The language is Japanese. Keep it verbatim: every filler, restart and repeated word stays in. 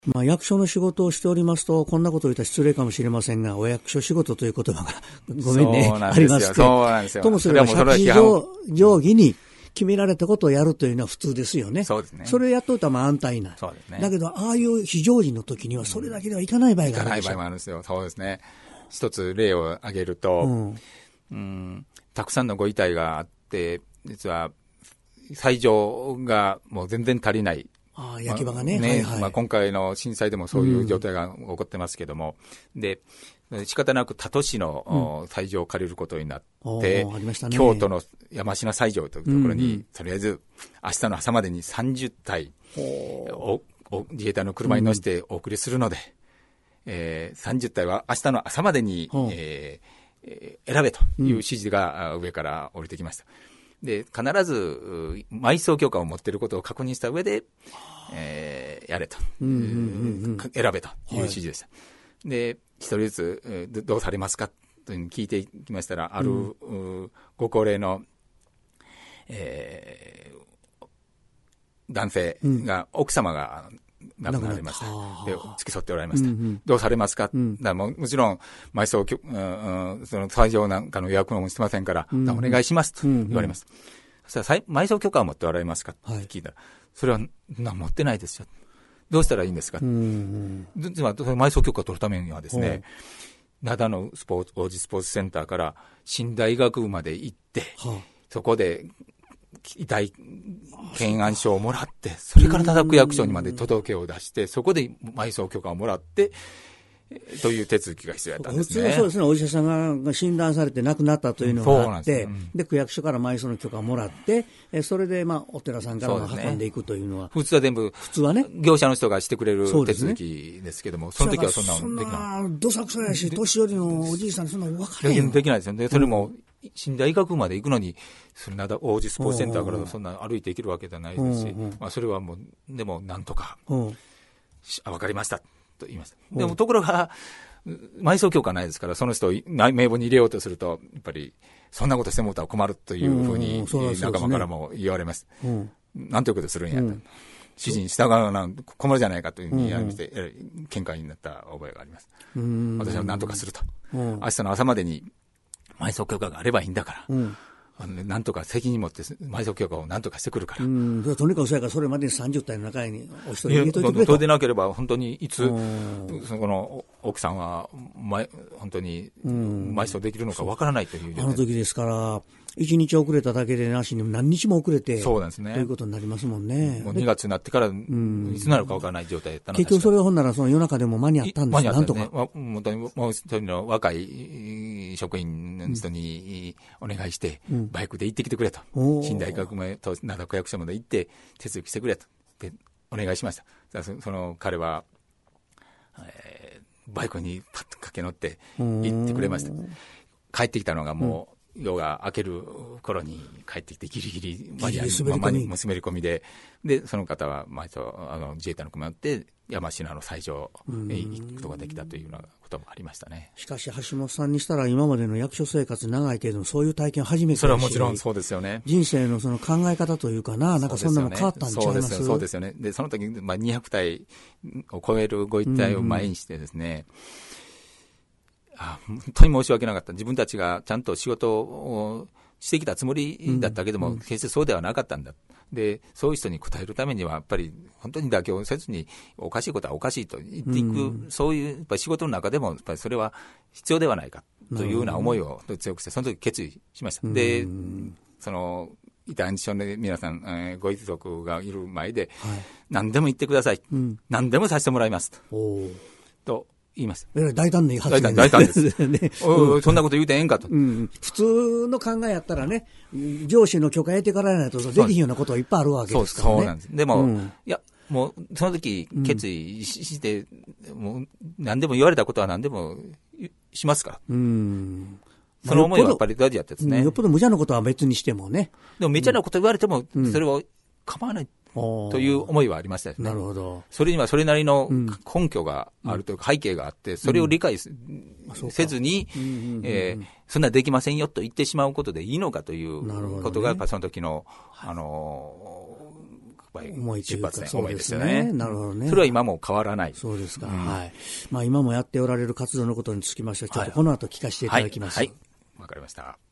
まあ、役所の仕事をしておりますと、こんなことを言ったら失礼かもしれませんが、お役所仕事という言葉がごめんねありますけど、ともすれば社会定規に決められたことをやるというのは普通ですよね。 そうですね。 それをやっといたらまあ安泰な。 そうですね。 だけどああいう非常時の時にはそれだけではいかない場合があるんですよ。 いかない場合もあるんですよ。そうですね。一つ例を挙げると、うんうん、たくさんのご遺体があって、実は斎場がもう全然足りない。 ああ、焼き場がね。 まあ、ね、 はいはい、 まあ、今回の震災でもそういう状態が起こってますけども、うん、で、仕方なく他都市の斎場を借りることになって、うんね、京都の山科斎場というところに、うんうん、とりあえず明日の朝までにさんじゅったいおお自衛隊の車に乗せてお送りするので、うんえー、さんじゅったいは明日の朝までに、うんえー、選べという指示が上から降りてきました。で、必ず埋葬許可を持っていることを確認した上で、えー、やれと、うんうんうんうん、選べという指示でした。はい、で、一人ずつどうされますかというふうに聞いていきましたら、ある、うん、ご高齢の、えー、男性が、うん、奥様が亡くなりました。で、付き添っておられました。うんうん、どうされますか、うん、だも, もちろん、埋葬、うんうん、その斎場なんかの予約もしてませんから、うんうん、お願いしますと言われます。うんうん、そしたら、埋葬許可を持っておられますかって聞いたら、はい、それはな持ってないですよ。どうしたらいいんですか、うんうん、つまり、埋葬許可を取るためにはですね、灘のスポーツ、王子スポーツセンターから新大学部まで行って、はあ、そこで、遺体検案書をもらって、それから多田区役所にまで届けを出して、そこで埋葬許可をもらって、という手続きが必要だったんですね。 普通はそうですね。お医者さんが診断されて亡くなったというのがあって、うん、で, で区役所から埋葬の許可をもらって、それでまあお寺さんから運んでいくというのは、 ね、普通は全部普通はね業者の人がしてくれる手続きですけども、そ, ね、その時はそんなのできない。 そんなどさくさやし、年寄りのおじいさんにそんなの分かれへんできないですよね。それも、うん新大学まで行くのに、それなだ王子スポーツセンターからそんな歩いて行けるわけじゃないですし、まあ、それはもう、でもなんとか、あ、分かりましたと言いました。でもところが、埋葬許可ないですから、その人を名簿に入れようとすると、やっぱり、そんなことしてもらったら困るというふうに、仲間からも言われます。なんということするんやと。指示に従うなん困るじゃないかというふうに言われまして、喧嘩になった覚えがあります。私はなんとかすると。明日の朝までに、埋葬許可があればいいんだから、うん、あのね、なんとか責任持って埋葬許可をなんとかしてくるから。 うん、とにかくそれからそれまでにさんじゅったいの中にお一人入れといてくれと。 それでなければ本当にいつその奥さんは本当に埋葬できるのかわからないという、 あの時ですからいちにち遅れただけでなしに何日も遅れてそうなんですね、 ということになりますもんね。 もうにがつになってからいつになるかわからない状態だったので、 結局それはほんならその夜中でも間に合ったんですよ、なんとか。 本当にもう一人の若い職員の人にお願いして、うん、バイクで行ってきてくれと、新大学前と灘区役所まで行って手続きしてくれとでお願いしました。そ, その彼は、えー、バイクにパッと駆け乗って行ってくれました。帰ってきたのがもう、うん夜が明ける頃に帰ってきてギリギリ間に合い滑り込みで、でその方は毎度あの自衛隊の車に乗って山科の斎場へ行くことができたというようなこともありましたね。 しかし橋本さんにしたら今までの役所生活長いけれどもそういう体験を初めてそれはもちろんそうですよね。 人生のその考え方というかな、なんかそんなの変わったんちゃいます？ そうですよね。そうですよね。でその時、まあ、にひゃくたいを超えるご遺体を前にしてですね、うんあ本当に申し訳なかった。自分たちがちゃんと仕事をしてきたつもりだったけども、うん、決してそうではなかったんだ。で、そういう人に応えるためには、やっぱり本当に妥協せずに、おかしいことはおかしいと言っていく、うん、そういうやっぱり仕事の中でも、やっぱりそれは必要ではないかというような思いを強くして、その時決意しました。うん、で、その、遺体安置所の皆さん、えー、ご遺族がいる前で、はい、何でも言ってください。うん、何でもさせてもらいます。と。言います。 大胆な発言大胆です、ねうん、そんなこと言うてええんかと、 うん、普通の考えやったらね上司の許可得てからないとできひんようなことはいっぱいあるわけですからね。 そうそうなんです。でも、うん、いやもうその時決意して、うん、もう何でも言われたことは何でもしますから、うん、その思いはやっぱり大事やったですね、 うん、よっぽど無茶なことは別にしてもね。 でも無茶なこと言われてもそれは構わない、という思いはありましたですね。 なるほど。 それにはそれなりの根拠があるというか背景があって、それを理解せずに、そんなできませんよと言ってしまうことでいいのかということが、やっぱその時の、あのぱり重いというか、 出発点そうでね。 重いですすよね。 なるほどね。 それは今も変わらない。 そうですか。 うん、 はい。まあ今もやっておられる活動のことにつきましては、ちょっとこの後聞かせていただきます。 はい。わ、はいはい、かりました。